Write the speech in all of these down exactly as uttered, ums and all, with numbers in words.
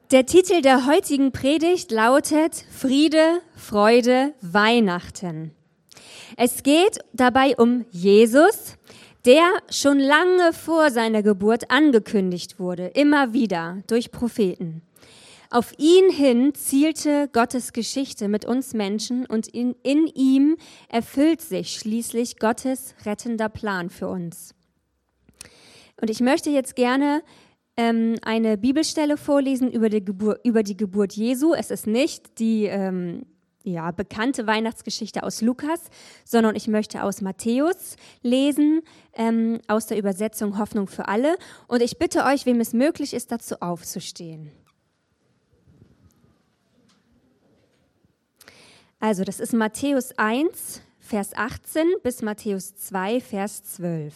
Der Titel der heutigen Predigt lautet Friede, Freude, Weihnachten. Es geht dabei um Jesus, der schon lange vor seiner Geburt angekündigt wurde, immer wieder durch Propheten. Auf ihn hin zielte Gottes Geschichte mit uns Menschen und in, in ihm erfüllt sich schließlich Gottes rettender Plan für uns. Und ich möchte jetzt gerne ähm, eine Bibelstelle vorlesen über die, Gebur- über die Geburt Jesu. Es ist nicht die ähm, ja, bekannte Weihnachtsgeschichte aus Lukas, sondern ich möchte aus Matthäus lesen, ähm, aus der Übersetzung Hoffnung für alle. Und ich bitte euch, wem es möglich ist, dazu aufzustehen. Also, das ist Matthäus eins, Vers achtzehn bis Matthäus zwei, Vers zwölf.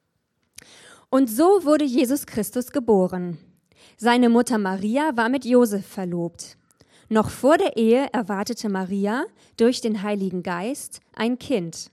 Und so wurde Jesus Christus geboren. Seine Mutter Maria war mit Josef verlobt. Noch vor der Ehe erwartete Maria durch den Heiligen Geist ein Kind.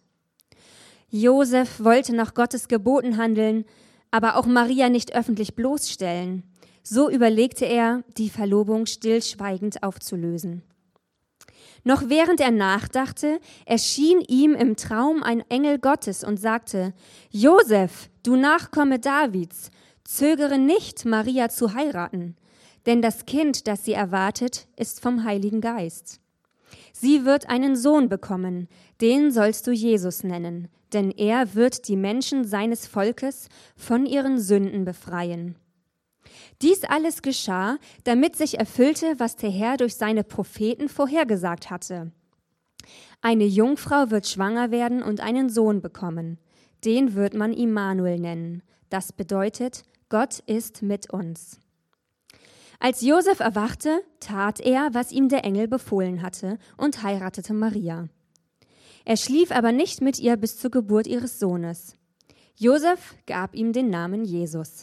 Josef wollte nach Gottes Geboten handeln, aber auch Maria nicht öffentlich bloßstellen. So überlegte er, die Verlobung stillschweigend aufzulösen. Noch während er nachdachte, erschien ihm im Traum ein Engel Gottes und sagte: Josef, du Nachkomme Davids, zögere nicht, Maria zu heiraten, denn das Kind, das sie erwartet, ist vom Heiligen Geist. Sie wird einen Sohn bekommen, den sollst du Jesus nennen, denn er wird die Menschen seines Volkes von ihren Sünden befreien. Dies alles geschah, damit sich erfüllte, was der Herr durch seine Propheten vorhergesagt hatte. Eine Jungfrau wird schwanger werden und einen Sohn bekommen. Den wird man Immanuel nennen. Das bedeutet, Gott ist mit uns. Als Josef erwachte, tat er, was ihm der Engel befohlen hatte, und heiratete Maria. Er schlief aber nicht mit ihr bis zur Geburt ihres Sohnes. Josef gab ihm den Namen Jesus.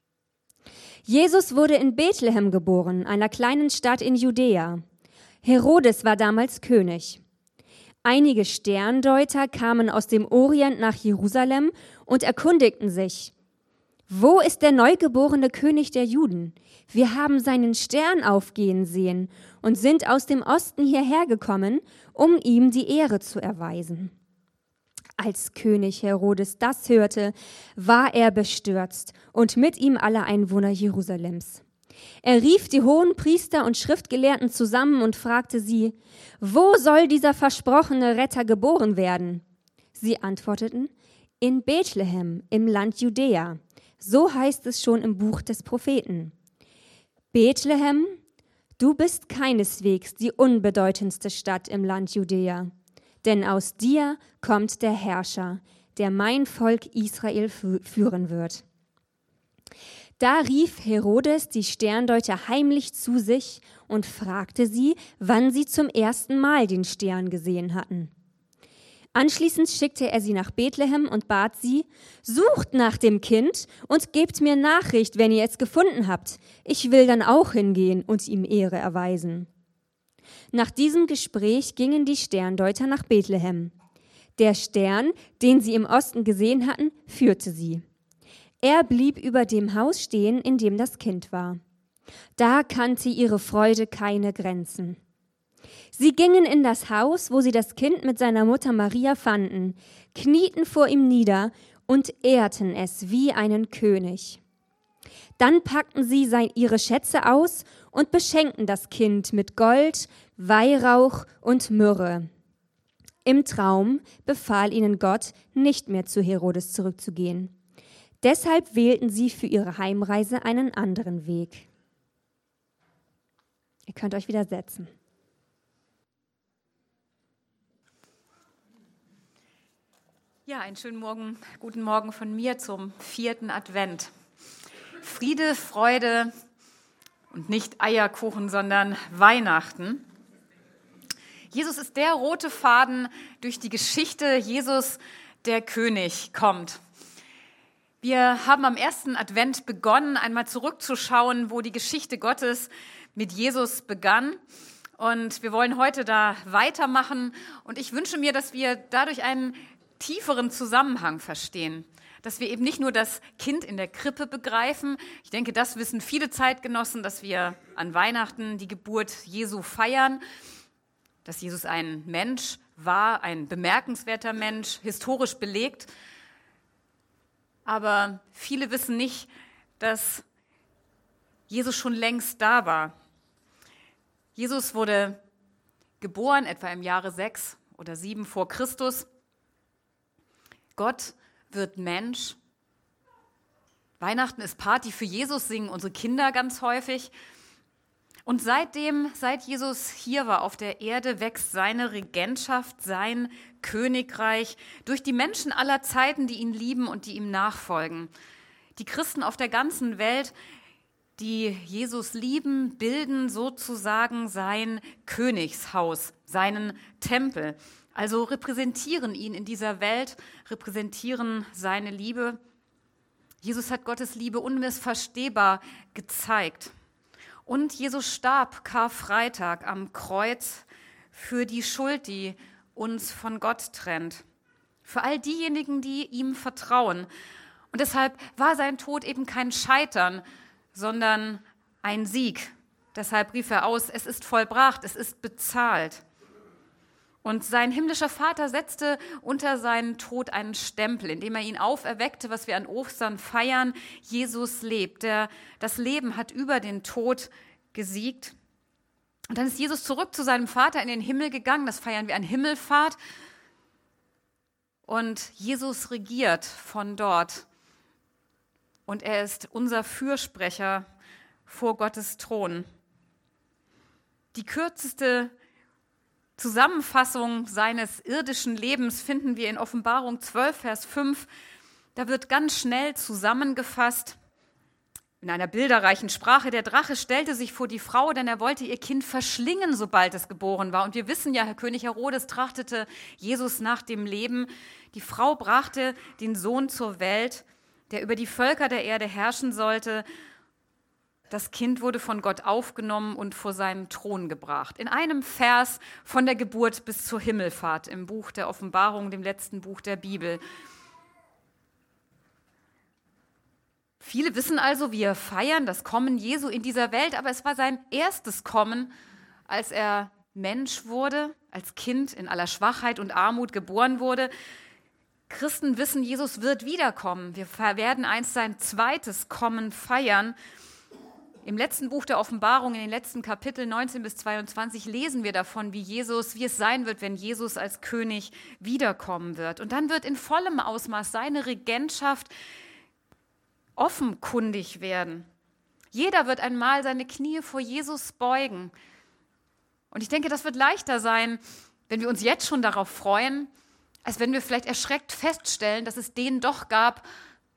Jesus wurde in Bethlehem geboren, einer kleinen Stadt in Judäa. Herodes war damals König. Einige Sterndeuter kamen aus dem Orient nach Jerusalem und erkundigten sich: Wo ist der neugeborene König der Juden? Wir haben seinen Stern aufgehen sehen und sind aus dem Osten hierher gekommen, um ihm die Ehre zu erweisen. Als König Herodes das hörte, war er bestürzt und mit ihm alle Einwohner Jerusalems. Er rief die Hohenpriester und Schriftgelehrten zusammen und fragte sie: Wo soll dieser versprochene Retter geboren werden? Sie antworteten: In Bethlehem, im Land Judäa. So heißt es schon im Buch des Propheten. Bethlehem, du bist keineswegs die unbedeutendste Stadt im Land Judäa. Denn aus dir kommt der Herrscher, der mein Volk Israel führen wird. Da rief Herodes die Sterndeuter heimlich zu sich und fragte sie, wann sie zum ersten Mal den Stern gesehen hatten. Anschließend schickte er sie nach Bethlehem und bat sie: Sucht nach dem Kind und gebt mir Nachricht, wenn ihr es gefunden habt. Ich will dann auch hingehen und ihm Ehre erweisen. Nach diesem Gespräch gingen die Sterndeuter nach Bethlehem. Der Stern, den sie im Osten gesehen hatten, führte sie. Er blieb über dem Haus stehen, in dem das Kind war. Da kannte ihre Freude keine Grenzen. Sie gingen in das Haus, wo sie das Kind mit seiner Mutter Maria fanden, knieten vor ihm nieder und ehrten es wie einen König. Dann packten sie sein, ihre Schätze aus und beschenkten das Kind mit Gold, Weihrauch und Myrrhe. Im Traum befahl ihnen Gott, nicht mehr zu Herodes zurückzugehen. Deshalb wählten sie für ihre Heimreise einen anderen Weg. Ihr könnt euch wieder setzen. Ja, einen schönen Morgen, guten Morgen von mir zum vierten Advent. Friede, Freude und nicht Eierkuchen, sondern Weihnachten. Jesus ist der rote Faden durch die Geschichte. Jesus, der König, kommt. Wir haben am ersten Advent begonnen, einmal zurückzuschauen, wo die Geschichte Gottes mit Jesus begann. Und wir wollen heute da weitermachen. Und ich wünsche mir, dass wir dadurch einen tieferen Zusammenhang verstehen. dass wir eben nicht nur das Kind in der Krippe begreifen. Ich denke, das wissen viele Zeitgenossen, dass wir an Weihnachten die Geburt Jesu feiern, dass Jesus ein Mensch war, ein bemerkenswerter Mensch, historisch belegt. Aber viele wissen nicht, dass Jesus schon längst da war. Jesus wurde geboren, etwa im Jahre sechs oder sieben vor Christus. Gott wird Mensch. Weihnachten ist Party für Jesus, singen unsere Kinder ganz häufig. Und seitdem, seit Jesus hier war auf der Erde, wächst seine Regentschaft, sein Königreich durch die Menschen aller Zeiten, die ihn lieben und die ihm nachfolgen. Die Christen auf der ganzen Welt, die Jesus lieben, bilden sozusagen sein Königshaus, seinen Tempel. Also repräsentieren ihn in dieser Welt, repräsentieren seine Liebe. Jesus hat Gottes Liebe unmissverstehbar gezeigt. Und Jesus starb Karfreitag am Kreuz für die Schuld, die uns von Gott trennt. Für all diejenigen, die ihm vertrauen. Und deshalb war sein Tod eben kein Scheitern, sondern ein Sieg. Deshalb rief er aus, es ist vollbracht, es ist bezahlt. Und sein himmlischer Vater setzte unter seinen Tod einen Stempel, indem er ihn auferweckte, was wir an Ostern feiern. Jesus lebt. Der, das Leben hat über den Tod gesiegt. Und dann ist Jesus zurück zu seinem Vater in den Himmel gegangen. Das feiern wir an Himmelfahrt. Und Jesus regiert von dort. Und er ist unser Fürsprecher vor Gottes Thron. Die kürzeste Zusammenfassung seines irdischen Lebens finden wir in Offenbarung zwölf, Vers fünf. Da wird ganz schnell zusammengefasst, in einer bilderreichen Sprache: Der Drache stellte sich vor die Frau, denn er wollte ihr Kind verschlingen, sobald es geboren war. Und wir wissen ja, Herr König Herodes trachtete Jesus nach dem Leben. Die Frau brachte den Sohn zur Welt, der über die Völker der Erde herrschen sollte. Das Kind wurde von Gott aufgenommen und vor seinen Thron gebracht. In einem Vers von der Geburt bis zur Himmelfahrt im Buch der Offenbarung, dem letzten Buch der Bibel. Viele wissen also, wir feiern das Kommen Jesu in dieser Welt, aber es war sein erstes Kommen, als er Mensch wurde, als Kind in aller Schwachheit und Armut geboren wurde. Christen wissen, Jesus wird wiederkommen. Wir werden einst sein zweites Kommen feiern. Im letzten Buch der Offenbarung, in den letzten Kapiteln neunzehn bis zweiundzwanzig, lesen wir davon, wie Jesus, wie es sein wird, wenn Jesus als König wiederkommen wird. Und dann wird in vollem Ausmaß seine Regentschaft offenkundig werden. Jeder wird einmal seine Knie vor Jesus beugen. Und ich denke, das wird leichter sein, wenn wir uns jetzt schon darauf freuen, als wenn wir vielleicht erschreckt feststellen, dass es den doch gab,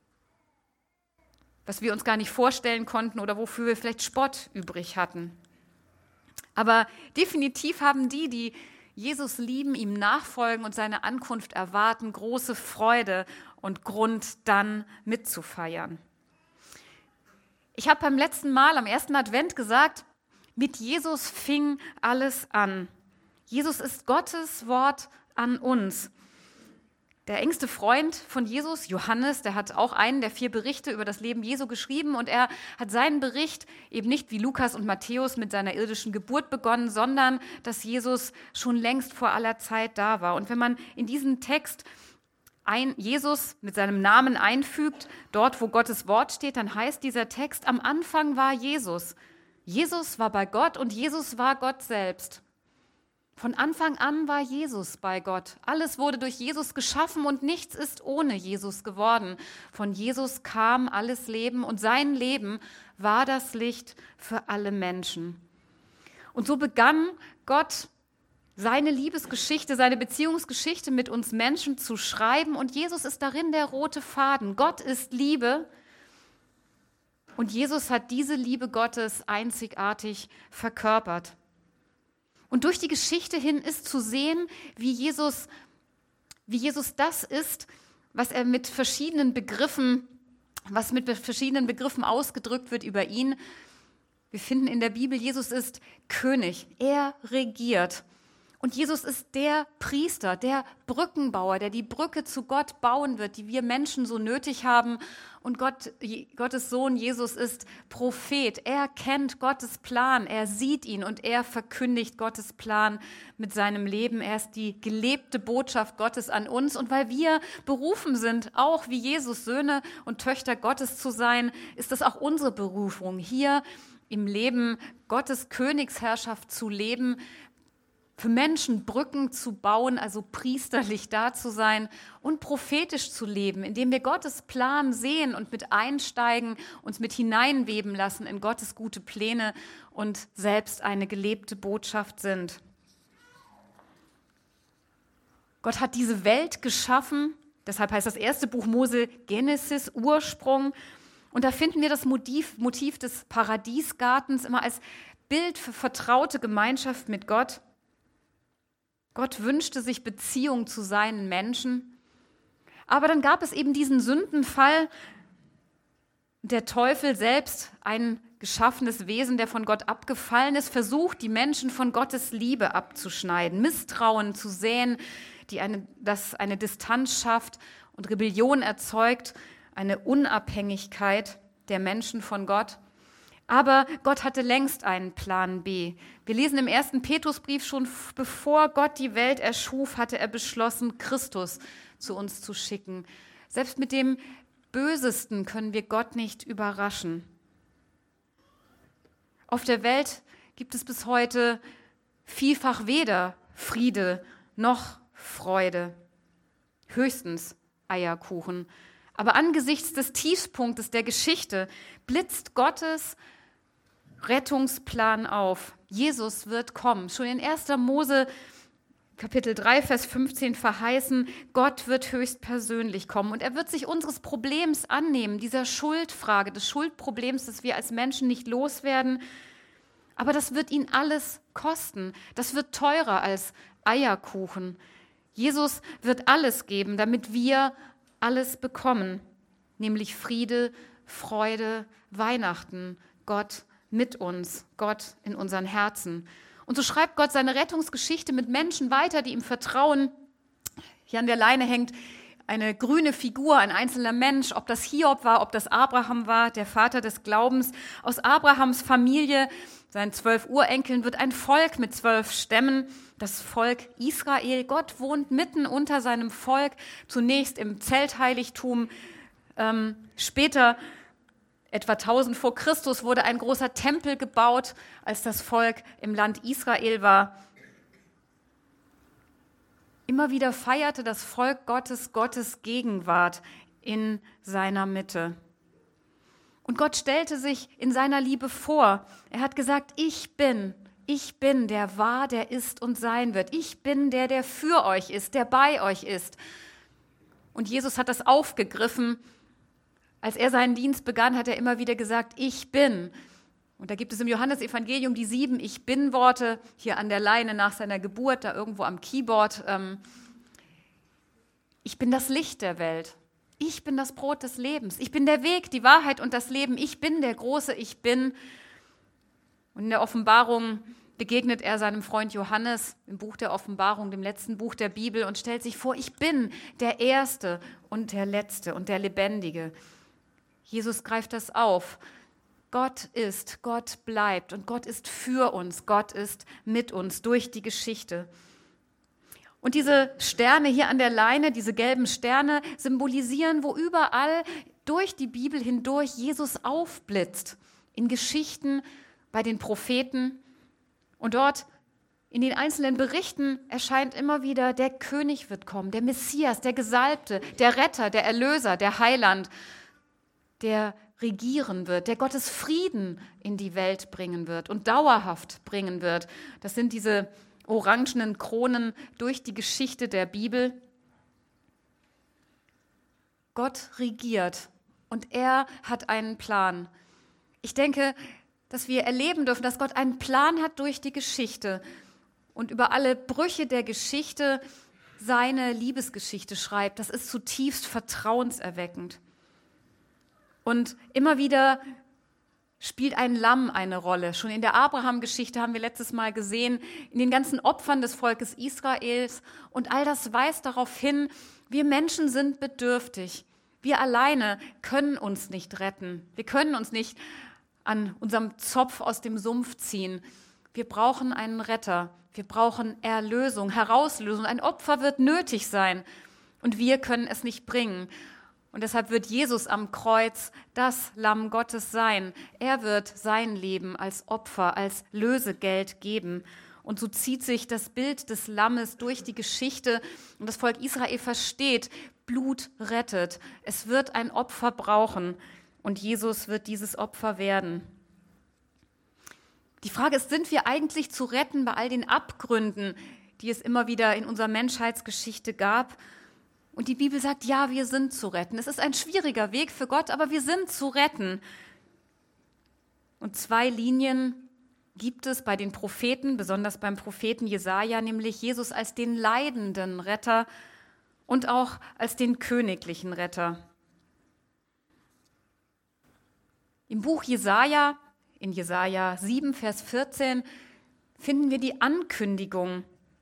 was wir uns gar nicht vorstellen konnten oder wofür wir vielleicht Spott übrig hatten. Aber definitiv haben die, die Jesus lieben, ihm nachfolgen und seine Ankunft erwarten, große Freude und Grund, dann mitzufeiern. Ich habe beim letzten Mal, am ersten Advent gesagt, mit Jesus fing alles an. Jesus ist Gottes Wort an uns. Der engste Freund von Jesus, Johannes, der hat auch einen der vier Berichte über das Leben Jesu geschrieben und er hat seinen Bericht eben nicht wie Lukas und Matthäus mit seiner irdischen Geburt begonnen, sondern dass Jesus schon längst vor aller Zeit da war. Und wenn man in diesen Text ein Jesus mit seinem Namen einfügt, dort wo Gottes Wort steht, dann heißt dieser Text: Am Anfang war Jesus. Jesus war bei Gott und Jesus war Gott selbst. Von Anfang an war Jesus bei Gott. Alles wurde durch Jesus geschaffen und nichts ist ohne Jesus geworden. Von Jesus kam alles Leben und sein Leben war das Licht für alle Menschen. Und so begann Gott seine Liebesgeschichte, seine Beziehungsgeschichte mit uns Menschen zu schreiben und Jesus ist darin der rote Faden. Gott ist Liebe und Jesus hat diese Liebe Gottes einzigartig verkörpert. Und durch die Geschichte hin ist zu sehen, wie Jesus, wie Jesus das ist, was er mit verschiedenen Begriffen, was mit verschiedenen Begriffen ausgedrückt wird über ihn. Wir finden in der Bibel, Jesus ist König, er regiert. Und Jesus ist der Priester, der Brückenbauer, der die Brücke zu Gott bauen wird, die wir Menschen so nötig haben. Und Gott, Gottes Sohn Jesus ist Prophet. Er kennt Gottes Plan, er sieht ihn und er verkündigt Gottes Plan mit seinem Leben. Er ist die gelebte Botschaft Gottes an uns. Und weil wir berufen sind, auch wie Jesus Söhne und Töchter Gottes zu sein, ist das auch unsere Berufung, hier im Leben Gottes Königsherrschaft zu leben, für Menschen Brücken zu bauen, also priesterlich da zu sein und prophetisch zu leben, indem wir Gottes Plan sehen und mit einsteigen, uns mit hineinweben lassen in Gottes gute Pläne und selbst eine gelebte Botschaft sind. Gott hat diese Welt geschaffen, deshalb heißt das erste Buch Mose Genesis, Ursprung. Und da finden wir das Motiv, Motiv des Paradiesgartens immer als Bild für vertraute Gemeinschaft mit Gott. Gott wünschte sich Beziehung zu seinen Menschen. Aber dann gab es eben diesen Sündenfall. Der Teufel selbst, ein geschaffenes Wesen, der von Gott abgefallen ist, versucht, die Menschen von Gottes Liebe abzuschneiden, Misstrauen zu säen, die eine, das eine Distanz schafft und Rebellion erzeugt, eine Unabhängigkeit der Menschen von Gott. Aber Gott hatte längst einen Plan B. Wir lesen im ersten Petrusbrief, schon bevor Gott die Welt erschuf, hatte er beschlossen, Christus zu uns zu schicken. Selbst mit dem Bösesten können wir Gott nicht überraschen. Auf der Welt gibt es bis heute vielfach weder Friede noch Freude, höchstens Eierkuchen. Aber angesichts des Tiefpunktes der Geschichte blitzt Gottes Rettungsplan auf. Jesus wird kommen. Schon in erster Mose Kapitel drei, Vers fünfzehn verheißen, Gott wird höchstpersönlich kommen und er wird sich unseres Problems annehmen, dieser Schuldfrage, des Schuldproblems, das wir als Menschen nicht loswerden. Aber das wird ihn alles kosten. Das wird teurer als Eierkuchen. Jesus wird alles geben, damit wir alles bekommen, nämlich Friede, Freude, Weihnachten, Gott mit uns, Gott in unseren Herzen. Und so schreibt Gott seine Rettungsgeschichte mit Menschen weiter, die ihm vertrauen. Hier an der Leine hängt eine grüne Figur, ein einzelner Mensch, ob das Hiob war, ob das Abraham war, der Vater des Glaubens. Aus Abrahams Familie, seinen zwölf Urenkeln, wird ein Volk mit zwölf Stämmen, das Volk Israel. Gott wohnt mitten unter seinem Volk, zunächst im Zeltheiligtum, ähm, später etwa tausend vor Christus wurde ein großer Tempel gebaut, als das Volk im Land Israel war. Immer wieder feierte das Volk Gottes Gottes Gegenwart in seiner Mitte. Und Gott stellte sich in seiner Liebe vor. Er hat gesagt, ich bin, ich bin, der war, der ist und sein wird. Ich bin der, der für euch ist, der bei euch ist. Und Jesus hat das aufgegriffen. Als er seinen Dienst begann, hat er immer wieder gesagt, ich bin. Und da gibt es im Johannesevangelium die sieben Ich-Bin-Worte, hier an der Leine nach seiner Geburt, da irgendwo am Keyboard. Ähm, ich bin das Licht der Welt. Ich bin das Brot des Lebens. Ich bin der Weg, die Wahrheit und das Leben. Ich bin der große Ich Bin. Und in der Offenbarung begegnet er seinem Freund Johannes im Buch der Offenbarung, dem letzten Buch der Bibel, und stellt sich vor, ich bin der Erste und der Letzte und der Lebendige. Jesus greift das auf. Gott ist, Gott bleibt und Gott ist für uns, Gott ist mit uns durch die Geschichte. Und diese Sterne hier an der Leine, diese gelben Sterne, symbolisieren, wo überall durch die Bibel hindurch Jesus aufblitzt. In Geschichten, bei den Propheten. Und dort in den einzelnen Berichten erscheint immer wieder, der König wird kommen, der Messias, der Gesalbte, der Retter, der Erlöser, der Heiland, der regieren wird, der Gottes Frieden in die Welt bringen wird und dauerhaft bringen wird. Das sind diese orangenen Kronen durch die Geschichte der Bibel. Gott regiert und er hat einen Plan. Ich denke, dass wir erleben dürfen, dass Gott einen Plan hat durch die Geschichte und über alle Brüche der Geschichte seine Liebesgeschichte schreibt. Das ist zutiefst vertrauenserweckend. Und immer wieder spielt ein Lamm eine Rolle. Schon in der Abraham-Geschichte haben wir letztes Mal gesehen, in den ganzen Opfern des Volkes Israels. Und all das weist darauf hin, wir Menschen sind bedürftig. Wir alleine können uns nicht retten. Wir können uns nicht an unserem Zopf aus dem Sumpf ziehen. Wir brauchen einen Retter. Wir brauchen Erlösung, Herauslösung. Ein Opfer wird nötig sein. Und wir können es nicht bringen. Und deshalb wird Jesus am Kreuz das Lamm Gottes sein. Er wird sein Leben als Opfer, als Lösegeld geben. Und so zieht sich das Bild des Lammes durch die Geschichte. Und das Volk Israel versteht, Blut rettet. Es wird ein Opfer brauchen. Und Jesus wird dieses Opfer werden. Die Frage ist, sind wir eigentlich zu retten bei all den Abgründen, die es immer wieder in unserer Menschheitsgeschichte gab? Und die Bibel sagt, ja, wir sind zu retten. Es ist ein schwieriger Weg für Gott, aber wir sind zu retten. Und zwei Linien gibt es bei den Propheten, besonders beim Propheten Jesaja, nämlich Jesus als den leidenden Retter und auch als den königlichen Retter. Im Buch Jesaja, in Jesaja sieben, Vers vierzehn, finden wir die Ankündigung,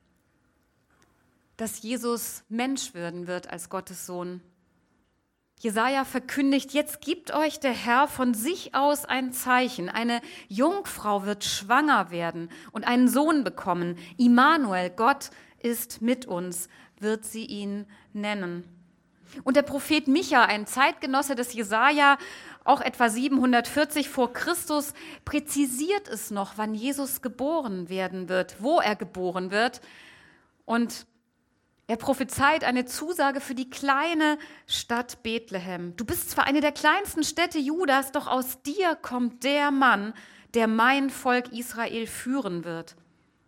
dass Jesus Mensch werden wird als Gottes Sohn. Jesaja verkündigt, jetzt gibt euch der Herr von sich aus ein Zeichen. Eine Jungfrau wird schwanger werden und einen Sohn bekommen. Immanuel, Gott ist mit uns, wird sie ihn nennen. Und der Prophet Micha, ein Zeitgenosse des Jesaja, auch etwa siebenhundertvierzig vor Christus, präzisiert es noch, wann Jesus geboren werden wird, wo er geboren wird. Und er prophezeit eine Zusage für die kleine Stadt Bethlehem. Du bist zwar eine der kleinsten Städte Judas, doch aus dir kommt der Mann, der mein Volk Israel führen wird.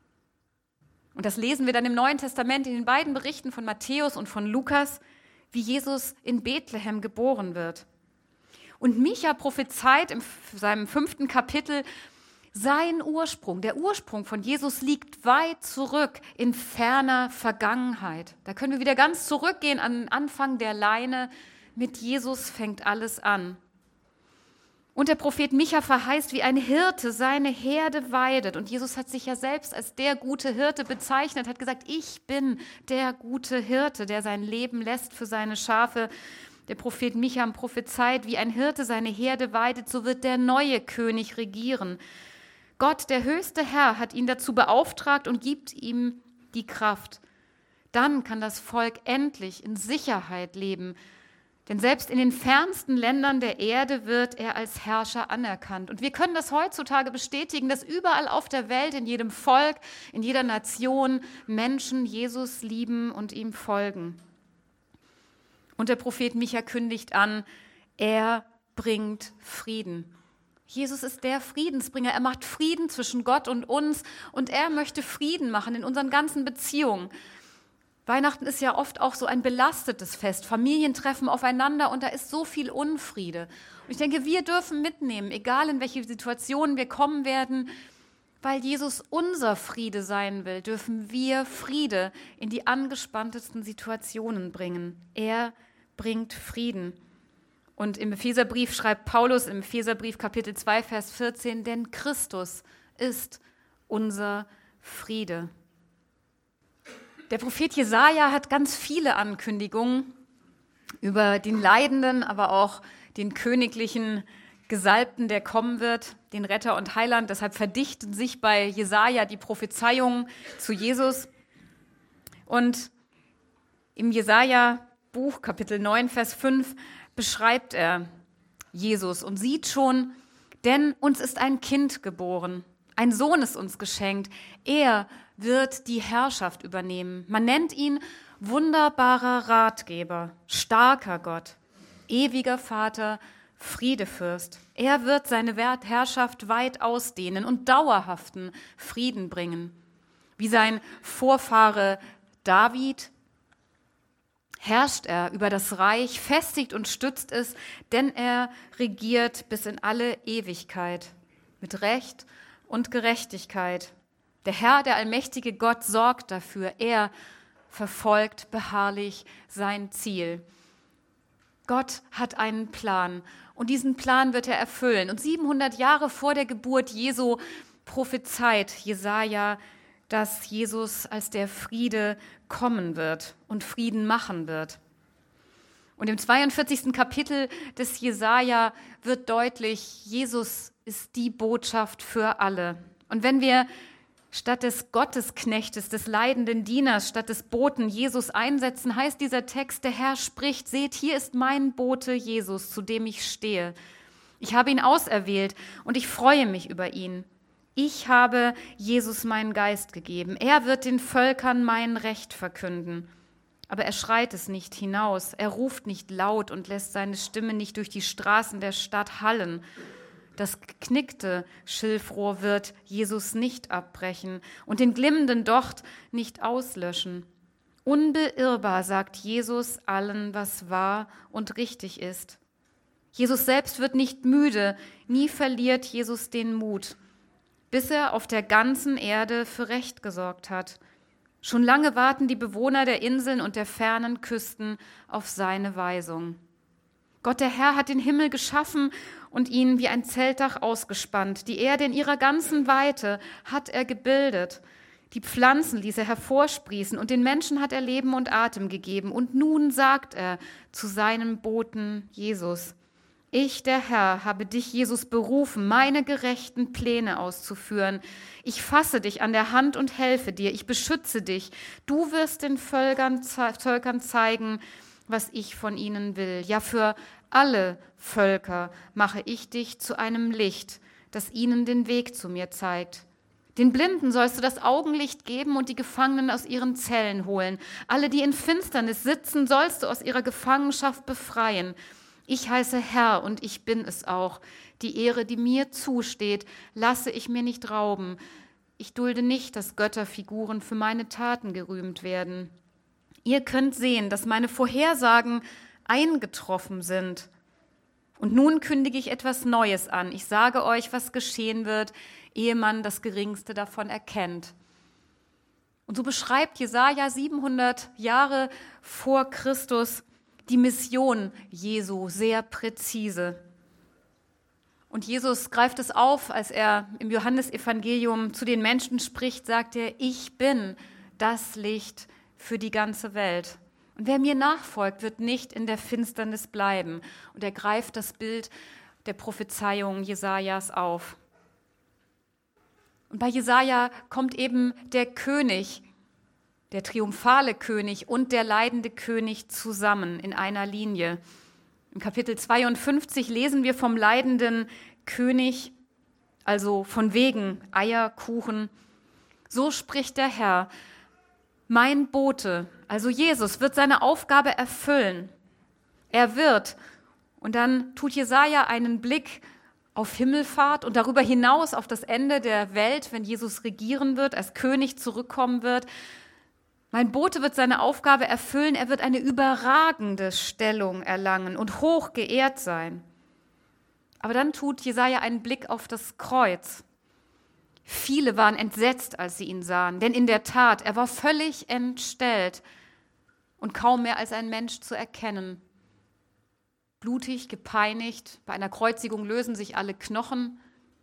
Und das lesen wir dann im Neuen Testament in den beiden Berichten von Matthäus und von Lukas, wie Jesus in Bethlehem geboren wird. Und Micha prophezeit in seinem fünften Kapitel, sein Ursprung, der Ursprung von Jesus liegt weit zurück in ferner Vergangenheit. Da können wir wieder ganz zurückgehen an den Anfang der Leine. Mit Jesus fängt alles an. Und der Prophet Micha verheißt, wie ein Hirte seine Herde weidet. Und Jesus hat sich ja selbst als der gute Hirte bezeichnet, hat gesagt, ich bin der gute Hirte, der sein Leben lässt für seine Schafe. Der Prophet Micha prophezeit, wie ein Hirte seine Herde weidet, so wird der neue König regieren. Gott, der höchste Herr, hat ihn dazu beauftragt und gibt ihm die Kraft. Dann kann das Volk endlich in Sicherheit leben. Denn selbst in den fernsten Ländern der Erde wird er als Herrscher anerkannt. Und wir können das heutzutage bestätigen, dass überall auf der Welt, in jedem Volk, in jeder Nation Menschen Jesus lieben und ihm folgen. Und der Prophet Micha kündigt an, er bringt Frieden. Jesus ist der Friedensbringer. Er macht Frieden zwischen Gott und uns und er möchte Frieden machen in unseren ganzen Beziehungen. Weihnachten ist ja oft auch so ein belastetes Fest. Familien treffen aufeinander und da ist so viel Unfriede. Und ich denke, wir dürfen mitnehmen, egal in welche Situationen wir kommen werden, weil Jesus unser Friede sein will, dürfen wir Friede in die angespanntesten Situationen bringen. Er bringt Frieden. Und im Epheserbrief schreibt Paulus im Epheserbrief Kapitel zwei, Vers vierzehn, denn Christus ist unser Friede. Der Prophet Jesaja hat ganz viele Ankündigungen über den Leidenden, aber auch den königlichen Gesalbten, der kommen wird, den Retter und Heiland. Deshalb verdichten sich bei Jesaja die Prophezeiungen zu Jesus. Und im Jesaja-Buch, Kapitel neun, Vers fünf, beschreibt er Jesus und sieht schon, denn uns ist ein Kind geboren, ein Sohn ist uns geschenkt, er wird die Herrschaft übernehmen. Man nennt ihn wunderbarer Ratgeber, starker Gott, ewiger Vater, Friedefürst. Er wird seine Herrschaft weit ausdehnen und dauerhaften Frieden bringen. Wie sein Vorfahre David herrscht er über das Reich, festigt und stützt es, denn er regiert bis in alle Ewigkeit mit Recht und Gerechtigkeit. Der Herr, der allmächtige Gott, sorgt dafür. Er verfolgt beharrlich sein Ziel. Gott hat einen Plan Und diesen Plan wird er erfüllen. Und siebenhundert Jahre vor der Geburt Jesu prophezeit Jesaja, dass Jesus als der Friede kommen wird und Frieden machen wird. Und im zweiundvierzigsten Kapitel des Jesaja wird deutlich, Jesus ist die Botschaft für alle. Und wenn wir statt des Gottesknechtes, des leidenden Dieners, statt des Boten Jesus einsetzen, heißt dieser Text, der Herr spricht, seht, hier ist mein Bote Jesus, zu dem ich stehe. Ich habe ihn auserwählt und ich freue mich über ihn. Ich habe Jesus meinen Geist gegeben. Er wird den Völkern mein Recht verkünden. Aber er schreit es nicht hinaus. Er ruft nicht laut und lässt seine Stimme nicht durch die Straßen der Stadt hallen. Das geknickte Schilfrohr wird Jesus nicht abbrechen und den glimmenden Docht nicht auslöschen. Unbeirrbar sagt Jesus allen, was wahr und richtig ist. Jesus selbst wird nicht müde, nie verliert Jesus den Mut, bis er auf der ganzen Erde für Recht gesorgt hat. Schon lange warten die Bewohner der Inseln und der fernen Küsten auf seine Weisung. Gott, der Herr, hat den Himmel geschaffen und ihn wie ein Zeltdach ausgespannt. Die Erde in ihrer ganzen Weite hat er gebildet. Die Pflanzen ließ er hervorsprießen und den Menschen hat er Leben und Atem gegeben. Und nun sagt er zu seinem Boten Jesus: Ich, der Herr, habe dich, Jesus, berufen, meine gerechten Pläne auszuführen. Ich fasse dich an der Hand und helfe dir. Ich beschütze dich. Du wirst den Völkern, Völkern zeigen, was ich von ihnen will. Ja, für alle Völker mache ich dich zu einem Licht, das ihnen den Weg zu mir zeigt. Den Blinden sollst du das Augenlicht geben und die Gefangenen aus ihren Zellen holen. Alle, die in Finsternis sitzen, sollst du aus ihrer Gefangenschaft befreien. Ich heiße Herr und ich bin es auch. Die Ehre, die mir zusteht, lasse ich mir nicht rauben. Ich dulde nicht, dass Götterfiguren für meine Taten gerühmt werden. Ihr könnt sehen, dass meine Vorhersagen eingetroffen sind. Und nun kündige ich etwas Neues an. Ich sage euch, was geschehen wird, ehe man das Geringste davon erkennt. Und so beschreibt Jesaja siebenhundert Jahre vor Christus die Mission Jesu sehr präzise. Und Jesus greift es auf, als er im Johannesevangelium zu den Menschen spricht, sagt er: Ich bin das Licht für die ganze Welt. Und wer mir nachfolgt, wird nicht in der Finsternis bleiben. Und er greift das Bild der Prophezeiung Jesajas auf. Und bei Jesaja kommt eben der König, der triumphale König und der leidende König zusammen in einer Linie. Im Kapitel zweiundfünfzig lesen wir vom leidenden König, also von wegen Eierkuchen. So spricht der Herr: Mein Bote, also Jesus, wird seine Aufgabe erfüllen. Er wird, und dann tut Jesaja einen Blick auf Himmelfahrt und darüber hinaus auf das Ende der Welt, wenn Jesus regieren wird, als König zurückkommen wird. Mein Bote wird seine Aufgabe erfüllen, er wird eine überragende Stellung erlangen und hoch geehrt sein. Aber dann tut Jesaja einen Blick auf das Kreuz. Viele waren entsetzt, als sie ihn sahen, denn in der Tat, er war völlig entstellt und kaum mehr als ein Mensch zu erkennen. Blutig, gepeinigt, bei einer Kreuzigung lösen sich alle Knochen.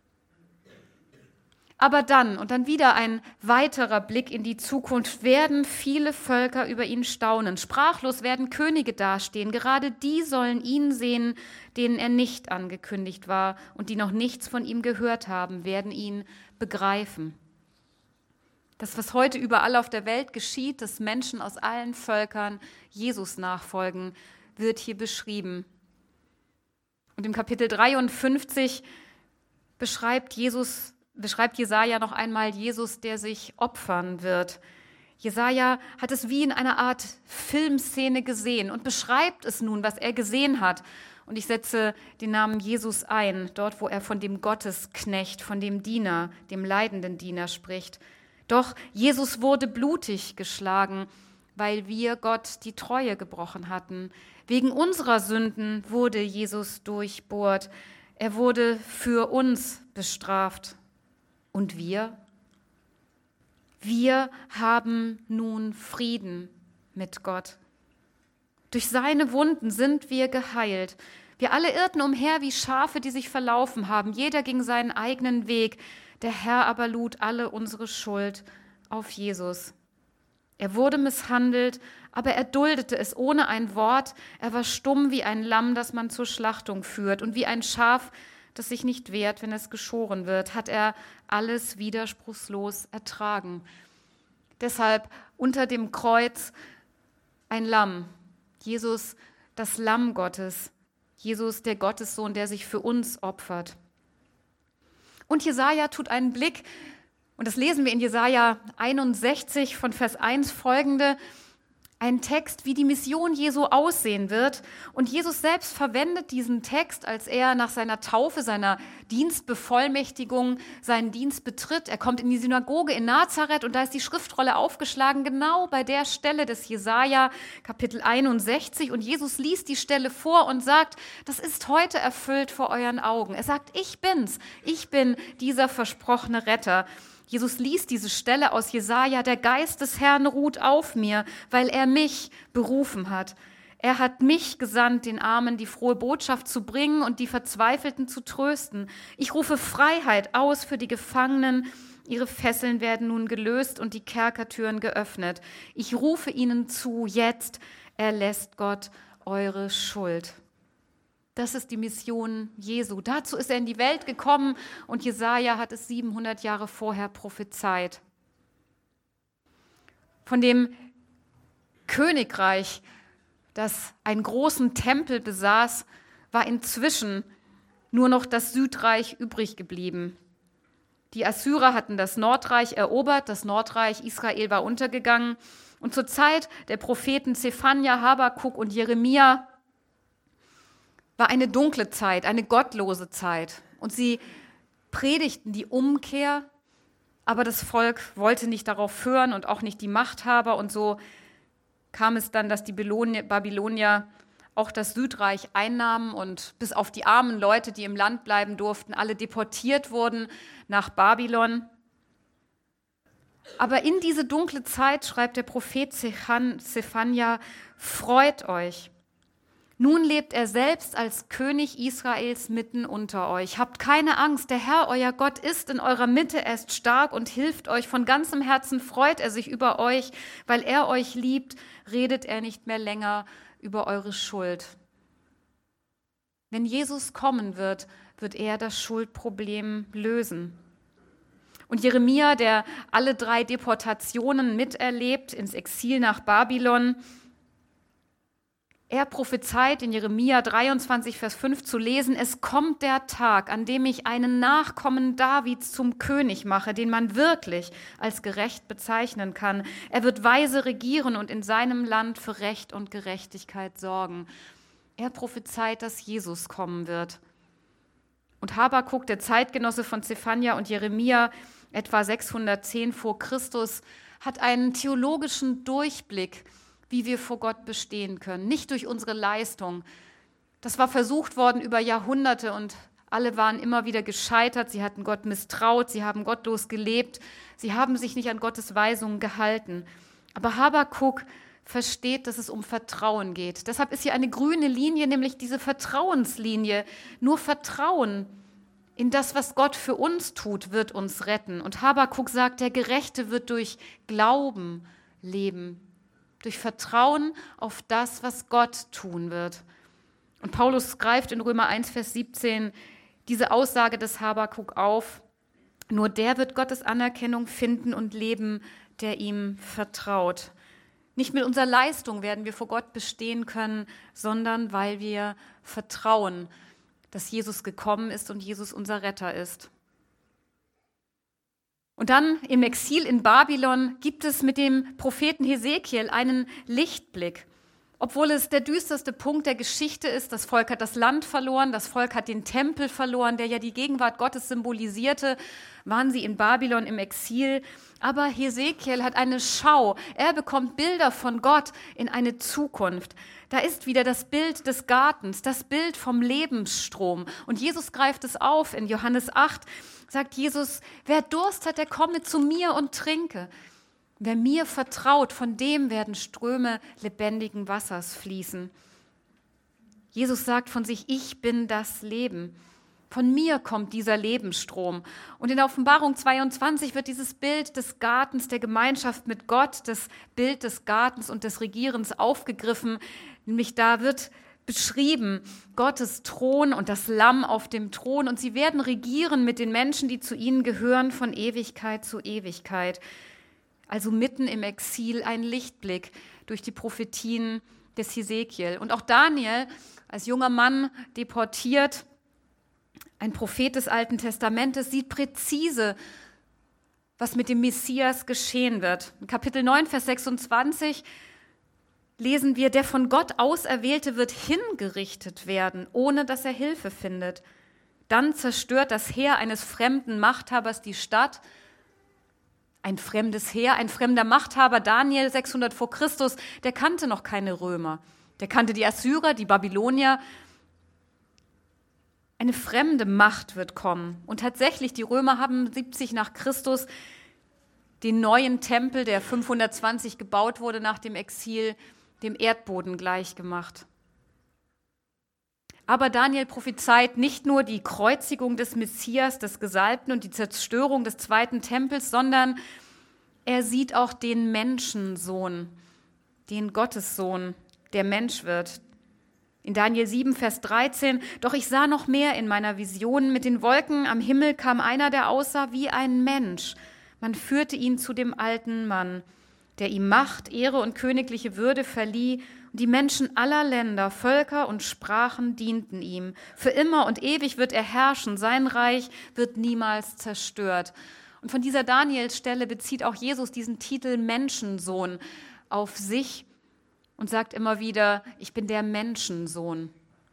Aber dann, und dann wieder ein weiterer Blick in die Zukunft, werden viele Völker über ihn staunen. Sprachlos werden Könige dastehen. Gerade die sollen ihn sehen, denen er nicht angekündigt war und die noch nichts von ihm gehört haben, werden ihn begreifen. Das, was heute überall auf der Welt geschieht, dass Menschen aus allen Völkern Jesus nachfolgen, wird hier beschrieben. Und im Kapitel dreiundfünfzig beschreibt Jesus, beschreibt Jesaja noch einmal Jesus, der sich opfern wird. Jesaja hat es wie in einer Art Filmszene gesehen und beschreibt es nun, was er gesehen hat. Und ich setze den Namen Jesus ein, dort, wo er von dem Gottesknecht, von dem Diener, dem leidenden Diener spricht. Doch Jesus wurde blutig geschlagen, weil wir Gott die Treue gebrochen hatten. Wegen unserer Sünden wurde Jesus durchbohrt. Er wurde für uns bestraft. Und wir? Wir haben nun Frieden mit Gott. Durch seine Wunden sind wir geheilt. Wir alle irrten umher wie Schafe, die sich verlaufen haben. Jeder ging seinen eigenen Weg. Der Herr aber lud alle unsere Schuld auf Jesus. Er wurde misshandelt, aber er duldete es ohne ein Wort. Er war stumm wie ein Lamm, das man zur Schlachtung führt. Und wie ein Schaf, das sich nicht wehrt, wenn es geschoren wird, hat er alles widerspruchslos ertragen. Deshalb unter dem Kreuz ein Lamm. Jesus, das Lamm Gottes. Jesus, der Gottessohn, der sich für uns opfert. Und Jesaja tut einen Blick, und das lesen wir in Jesaja einundsechzig von Vers eins folgende, einen Text, wie die Mission Jesu aussehen wird. Und Jesus selbst verwendet diesen Text, als er nach seiner Taufe, seiner Dienstbevollmächtigung, seinen Dienst betritt. Er kommt in die Synagoge in Nazareth und da ist die Schriftrolle aufgeschlagen, genau bei der Stelle des Jesaja, Kapitel einundsechzig. Und Jesus liest die Stelle vor und sagt, das ist heute erfüllt vor euren Augen. Er sagt, ich bin's, ich bin dieser versprochene Retter. Jesus liest diese Stelle aus Jesaja, der Geist des Herrn ruht auf mir, weil er mich berufen hat. Er hat mich gesandt, den Armen die frohe Botschaft zu bringen und die Verzweifelten zu trösten. Ich rufe Freiheit aus für die Gefangenen. Ihre Fesseln werden nun gelöst und die Kerkertüren geöffnet. Ich rufe ihnen zu, jetzt erlässt Gott eure Schuld. Das ist die Mission Jesu. Dazu ist er in die Welt gekommen und Jesaja hat es siebenhundert Jahre vorher prophezeit. Von dem Königreich, das einen großen Tempel besaß, war inzwischen nur noch das Südreich übrig geblieben. Die Assyrer hatten das Nordreich erobert, das Nordreich Israel war untergegangen. Und zur Zeit der Propheten Zephania, Habakuk und Jeremia war eine dunkle Zeit, eine gottlose Zeit. Und sie predigten die Umkehr, aber das Volk wollte nicht darauf hören und auch nicht die Machthaber. Und so kam es dann, dass die Babylonier auch das Südreich einnahmen und bis auf die armen Leute, die im Land bleiben durften, alle deportiert wurden nach Babylon. Aber in diese dunkle Zeit schreibt der Prophet Zephania, freut euch. Nun lebt er selbst als König Israels mitten unter euch. Habt keine Angst, der Herr, euer Gott, ist in eurer Mitte, er ist stark und hilft euch. Von ganzem Herzen freut er sich über euch, weil er euch liebt, redet er nicht mehr länger über eure Schuld. Wenn Jesus kommen wird, wird er das Schuldproblem lösen. Und Jeremia, der alle drei Deportationen miterlebt, ins Exil nach Babylon, er prophezeit in Jeremia dreiundzwanzig, Vers fünf zu lesen, es kommt der Tag, an dem ich einen Nachkommen Davids zum König mache, den man wirklich als gerecht bezeichnen kann. Er wird weise regieren und in seinem Land für Recht und Gerechtigkeit sorgen. Er prophezeit, dass Jesus kommen wird. Und Habakuk, der Zeitgenosse von Zephania und Jeremia, etwa sechshundertzehn vor Christus, hat einen theologischen Durchblick, wie wir vor Gott bestehen können, nicht durch unsere Leistung. Das war versucht worden über Jahrhunderte und alle waren immer wieder gescheitert. Sie hatten Gott misstraut, sie haben gottlos gelebt, sie haben sich nicht an Gottes Weisungen gehalten. Aber Habakuk versteht, dass es um Vertrauen geht. Deshalb ist hier eine grüne Linie, nämlich diese Vertrauenslinie. Nur Vertrauen in das, was Gott für uns tut, wird uns retten. Und Habakuk sagt, der Gerechte wird durch Glauben leben. Durch Vertrauen auf das, was Gott tun wird. Und Paulus greift in Römer eins, Vers siebzehn diese Aussage des Habakuk auf. Nur der wird Gottes Anerkennung finden und leben, der ihm vertraut. Nicht mit unserer Leistung werden wir vor Gott bestehen können, sondern weil wir vertrauen, dass Jesus gekommen ist und Jesus unser Retter ist. Und dann im Exil in Babylon gibt es mit dem Propheten Hesekiel einen Lichtblick. Obwohl es der düsterste Punkt der Geschichte ist, das Volk hat das Land verloren, das Volk hat den Tempel verloren, der ja die Gegenwart Gottes symbolisierte, waren sie in Babylon im Exil. Aber Hesekiel hat eine Schau, er bekommt Bilder von Gott in eine Zukunft. Da ist wieder das Bild des Gartens, das Bild vom Lebensstrom. Und Jesus greift es auf in Johannes acht, sagt Jesus, wer Durst hat, der komme zu mir und trinke. Wer mir vertraut, von dem werden Ströme lebendigen Wassers fließen. Jesus sagt von sich, ich bin das Leben. Von mir kommt dieser Lebensstrom. Und in der Offenbarung zweiundzwanzig wird dieses Bild des Gartens, der Gemeinschaft mit Gott, das Bild des Gartens und des Regierens aufgegriffen. Nämlich da wird beschrieben Gottes Thron und das Lamm auf dem Thron. Und sie werden regieren mit den Menschen, die zu ihnen gehören, von Ewigkeit zu Ewigkeit. Also mitten im Exil ein Lichtblick durch die Prophetien des Hesekiel. Und auch Daniel, als junger Mann deportiert, ein Prophet des Alten Testamentes, sieht präzise, was mit dem Messias geschehen wird. In Kapitel neun, Vers sechsundzwanzig lesen wir, der von Gott Auserwählte wird hingerichtet werden, ohne dass er Hilfe findet. Dann zerstört das Heer eines fremden Machthabers die Stadt. Ein fremdes Heer, ein fremder Machthaber, Daniel sechshundert vor Christus, der kannte noch keine Römer. Der kannte die Assyrer, die Babylonier. Eine fremde Macht wird kommen. Und tatsächlich, die Römer haben siebzig nach Christus den neuen Tempel, der fünfhundertzwanzig gebaut wurde nach dem Exil, dem Erdboden gleichgemacht. Aber Daniel prophezeit nicht nur die Kreuzigung des Messias, des Gesalbten und die Zerstörung des zweiten Tempels, sondern er sieht auch den Menschensohn, den Gottessohn, der Mensch wird. In Daniel sieben, Vers dreizehn, doch ich sah noch mehr in meiner Vision. Mit den Wolken am Himmel kam einer, der aussah wie ein Mensch. Man führte ihn zu dem alten Mann, der ihm Macht, Ehre und königliche Würde verlieh. Und die Menschen aller Länder, Völker und Sprachen dienten ihm. Für immer und ewig wird er herrschen. Sein Reich wird niemals zerstört. Und von dieser Daniel-Stelle bezieht auch Jesus diesen Titel Menschensohn auf sich und sagt immer wieder, ich bin der Menschensohn.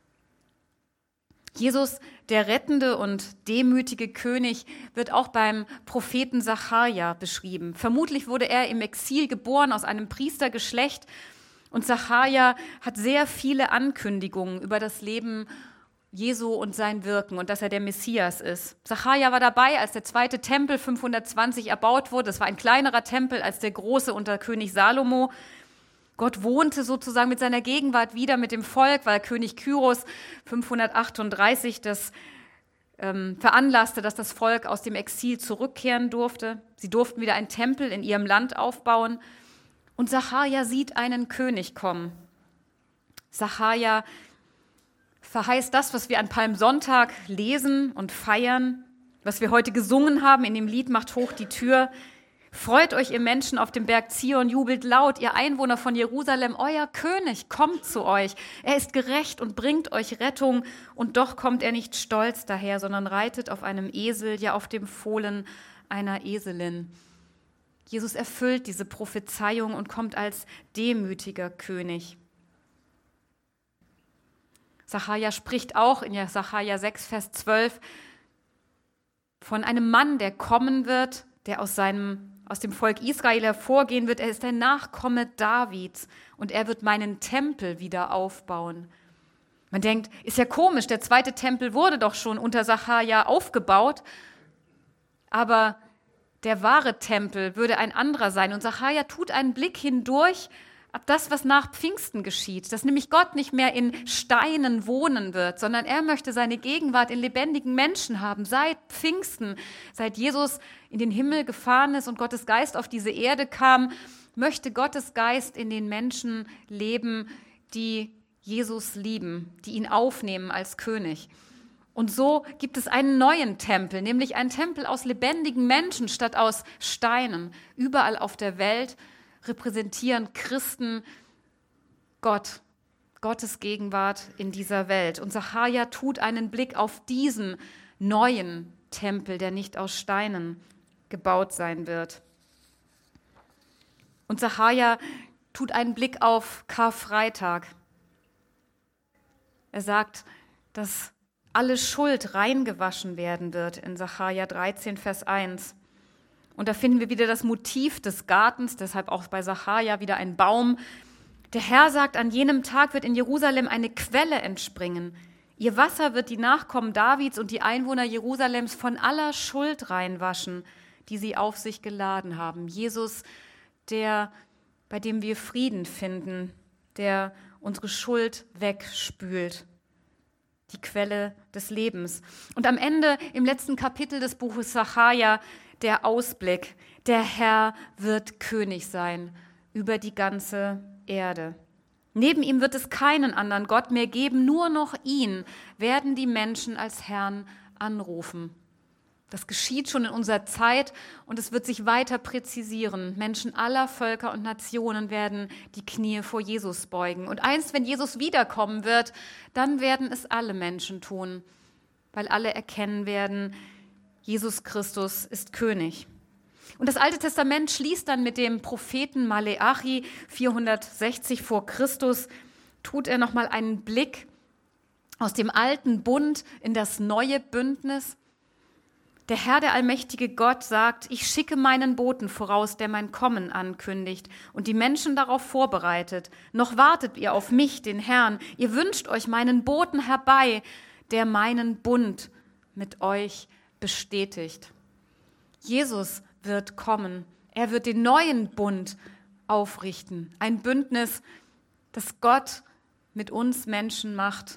Jesus, der rettende und demütige König, wird auch beim Propheten Sacharja beschrieben. Vermutlich wurde er im Exil geboren aus einem Priestergeschlecht und Sacharja hat sehr viele Ankündigungen über das Leben Jesu und sein Wirken und dass er der Messias ist. Sacharja war dabei, als der zweite Tempel fünfhundertzwanzig erbaut wurde. Das war ein kleinerer Tempel als der große unter König Salomo. Gott wohnte sozusagen mit seiner Gegenwart wieder mit dem Volk, weil König Kyros fünfhundertachtunddreißig das ähm, veranlasste, dass das Volk aus dem Exil zurückkehren durfte. Sie durften wieder einen Tempel in ihrem Land aufbauen. Und Sacharja sieht einen König kommen. Sacharja verheißt das, was wir an Palmsonntag lesen und feiern, was wir heute gesungen haben in dem Lied Macht hoch die Tür. Freut euch, ihr Menschen auf dem Berg Zion, jubelt laut, ihr Einwohner von Jerusalem, euer König kommt zu euch. Er ist gerecht und bringt euch Rettung, und doch kommt er nicht stolz daher, sondern reitet auf einem Esel, ja auf dem Fohlen einer Eselin. Jesus erfüllt diese Prophezeiung und kommt als demütiger König. Sacharja spricht auch in Sacharja sechs, Vers zwölf von einem Mann, der kommen wird, der aus seinem aus dem Volk Israel hervorgehen wird. Er ist der Nachkomme Davids und er wird meinen Tempel wieder aufbauen. Man denkt, ist ja komisch, der zweite Tempel wurde doch schon unter Sacharja aufgebaut, aber der wahre Tempel würde ein anderer sein. Und Sacharja tut einen Blick hindurch ab das, was nach Pfingsten geschieht, dass nämlich Gott nicht mehr in Steinen wohnen wird, sondern er möchte seine Gegenwart in lebendigen Menschen haben. Seit Pfingsten, seit Jesus in den Himmel gefahren ist und Gottes Geist auf diese Erde kam, möchte Gottes Geist in den Menschen leben, die Jesus lieben, die ihn aufnehmen als König. Und so gibt es einen neuen Tempel, nämlich einen Tempel aus lebendigen Menschen statt aus Steinen. Überall auf der Welt repräsentieren Christen Gott, Gottes Gegenwart in dieser Welt. Und Sacharja tut einen Blick auf diesen neuen Tempel, der nicht aus Steinen gebaut sein wird. Und Sacharja tut einen Blick auf Karfreitag. Er sagt, dass alle Schuld reingewaschen werden wird in Sacharja dreizehn, Vers eins. Und da finden wir wieder das Motiv des Gartens, deshalb auch bei Sacharja wieder ein Baum. Der Herr sagt, an jenem Tag wird in Jerusalem eine Quelle entspringen. Ihr Wasser wird die Nachkommen Davids und die Einwohner Jerusalems von aller Schuld reinwaschen, die sie auf sich geladen haben. Jesus, der, bei dem wir Frieden finden, der unsere Schuld wegspült, die Quelle des Lebens. Und am Ende, im letzten Kapitel des Buches Sacharja, der Ausblick: Der Herr wird König sein über die ganze Erde. Neben ihm wird es keinen anderen Gott mehr geben, nur noch ihn werden die Menschen als Herrn anrufen. Das geschieht schon in unserer Zeit und es wird sich weiter präzisieren. Menschen aller Völker und Nationen werden die Knie vor Jesus beugen. Und einst, wenn Jesus wiederkommen wird, dann werden es alle Menschen tun, weil alle erkennen werden, Jesus Christus ist König. Und das Alte Testament schließt dann mit dem Propheten Maleachi, vierhundertsechzig vor Christus, tut er nochmal einen Blick aus dem alten Bund in das neue Bündnis. Der Herr, der allmächtige Gott, sagt: Ich schicke meinen Boten voraus, der mein Kommen ankündigt und die Menschen darauf vorbereitet. Noch wartet ihr auf mich, den Herrn. Ihr wünscht euch meinen Boten herbei, der meinen Bund mit euch bestätigt. Jesus wird kommen. Er wird den neuen Bund aufrichten. Ein Bündnis, das Gott mit uns Menschen macht.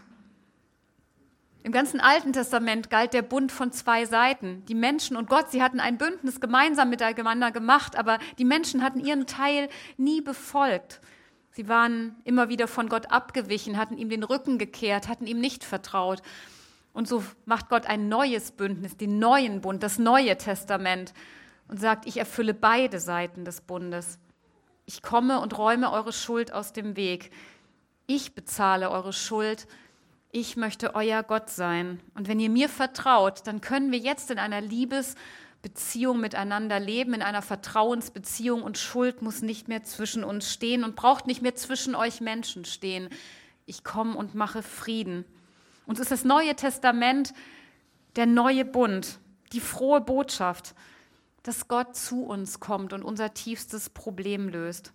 Im ganzen Alten Testament galt der Bund von zwei Seiten. Die Menschen und Gott, sie hatten ein Bündnis gemeinsam miteinander gemacht, aber die Menschen hatten ihren Teil nie befolgt. Sie waren immer wieder von Gott abgewichen, hatten ihm den Rücken gekehrt, hatten ihm nicht vertraut. Und so macht Gott ein neues Bündnis, den neuen Bund, das Neue Testament, und sagt: Ich erfülle beide Seiten des Bundes. Ich komme und räume eure Schuld aus dem Weg. Ich bezahle eure Schuld. Ich möchte euer Gott sein. Und wenn ihr mir vertraut, dann können wir jetzt in einer Liebesbeziehung miteinander leben, in einer Vertrauensbeziehung, und Schuld muss nicht mehr zwischen uns stehen und braucht nicht mehr zwischen euch Menschen stehen. Ich komme und mache Frieden. Und so ist das Neue Testament der neue Bund, die frohe Botschaft, dass Gott zu uns kommt und unser tiefstes Problem löst.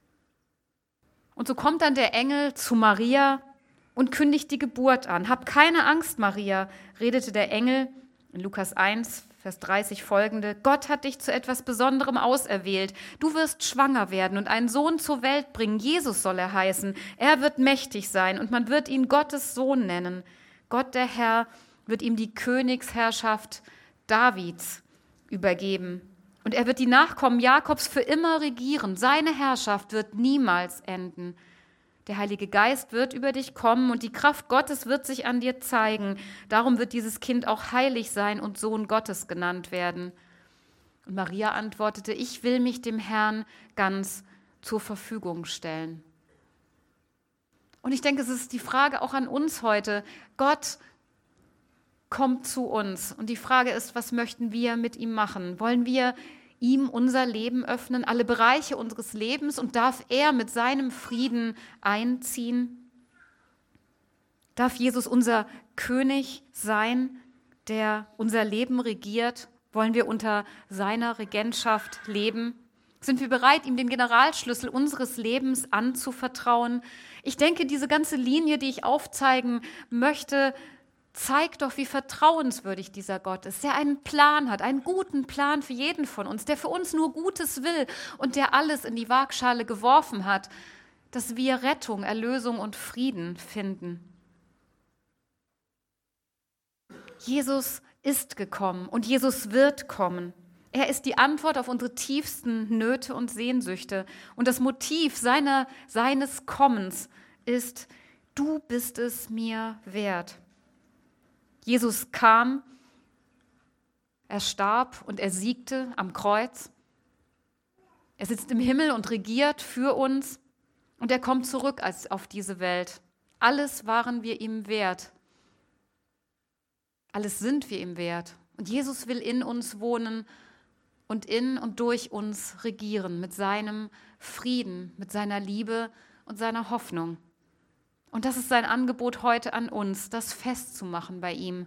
Und so kommt dann der Engel zu Maria und kündigt die Geburt an. Hab keine Angst, Maria, redete der Engel in Lukas eins, Vers dreißig folgende: Gott hat dich zu etwas Besonderem auserwählt. Du wirst schwanger werden und einen Sohn zur Welt bringen. Jesus soll er heißen. Er wird mächtig sein und man wird ihn Gottes Sohn nennen. Gott, der Herr, wird ihm die Königsherrschaft Davids übergeben. Und er wird die Nachkommen Jakobs für immer regieren. Seine Herrschaft wird niemals enden. Der Heilige Geist wird über dich kommen und die Kraft Gottes wird sich an dir zeigen. Darum wird dieses Kind auch heilig sein und Sohn Gottes genannt werden. Und Maria antwortete: Ich will mich dem Herrn ganz zur Verfügung stellen. Und ich denke, es ist die Frage auch an uns heute. Gott kommt zu uns. Und die Frage ist, was möchten wir mit ihm machen? Wollen wir ihm unser Leben öffnen, alle Bereiche unseres Lebens, und darf er mit seinem Frieden einziehen? Darf Jesus unser König sein, der unser Leben regiert? Wollen wir unter seiner Regentschaft leben? Sind wir bereit, ihm den Generalschlüssel unseres Lebens anzuvertrauen? Ich denke, diese ganze Linie, die ich aufzeigen möchte, zeigt doch, wie vertrauenswürdig dieser Gott ist, der einen Plan hat, einen guten Plan für jeden von uns, der für uns nur Gutes will und der alles in die Waagschale geworfen hat, dass wir Rettung, Erlösung und Frieden finden. Jesus ist gekommen und Jesus wird kommen. Er ist die Antwort auf unsere tiefsten Nöte und Sehnsüchte. Und das Motiv seiner, seines Kommens ist: Du bist es mir wert. Jesus kam, er starb und er siegte am Kreuz. Er sitzt im Himmel und regiert für uns und er kommt zurück als auf diese Welt. Alles waren wir ihm wert. Alles sind wir ihm wert. Und Jesus will in uns wohnen und in und durch uns regieren mit seinem Frieden, mit seiner Liebe und seiner Hoffnung. Und das ist sein Angebot heute an uns, das festzumachen bei ihm.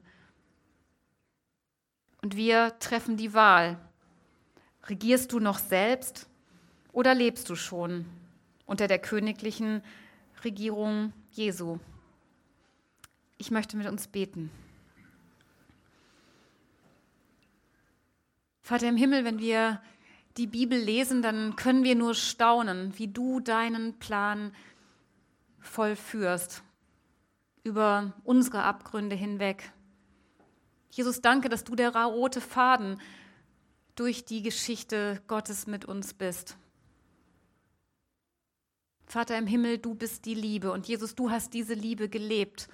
Und wir treffen die Wahl. Regierst du noch selbst oder lebst du schon unter der königlichen Regierung Jesu? Ich möchte mit uns beten. Vater im Himmel, wenn wir die Bibel lesen, dann können wir nur staunen, wie du deinen Plan vollführst. über unsere Abgründe hinweg. Jesus, danke, dass du der rote Faden durch die Geschichte Gottes mit uns bist. Vater im Himmel, du bist die Liebe und Jesus, du hast diese Liebe gelebt.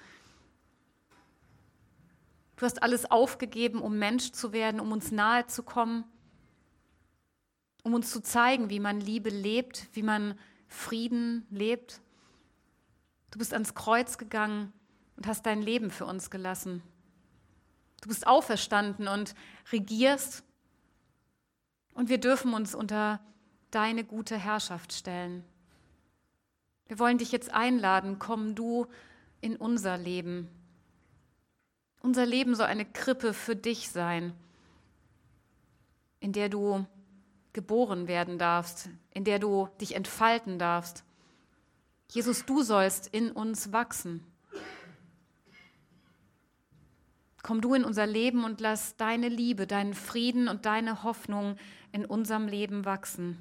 Du hast alles aufgegeben, um Mensch zu werden, um uns nahe zu kommen, um uns zu zeigen, wie man Liebe lebt, wie man Frieden lebt. Du bist ans Kreuz gegangen und hast dein Leben für uns gelassen. Du bist auferstanden und regierst und wir dürfen uns unter deine gute Herrschaft stellen. Wir wollen dich jetzt einladen, komm du in unser Leben. Unser Leben soll eine Krippe für dich sein, in der du geboren werden darfst, in der du dich entfalten darfst. Jesus, du sollst in uns wachsen. Komm du in unser Leben und lass deine Liebe, deinen Frieden und deine Hoffnung in unserem Leben wachsen.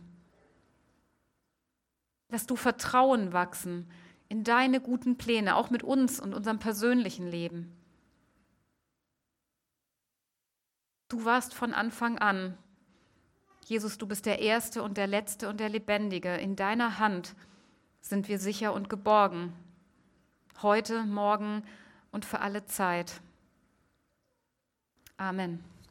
Lass du Vertrauen wachsen in deine guten Pläne, auch mit uns und unserem persönlichen Leben. Du warst von Anfang an. Jesus, du bist der Erste und der Letzte und der Lebendige. In deiner Hand sind wir sicher und geborgen. Heute, morgen und für alle Zeit. Amen.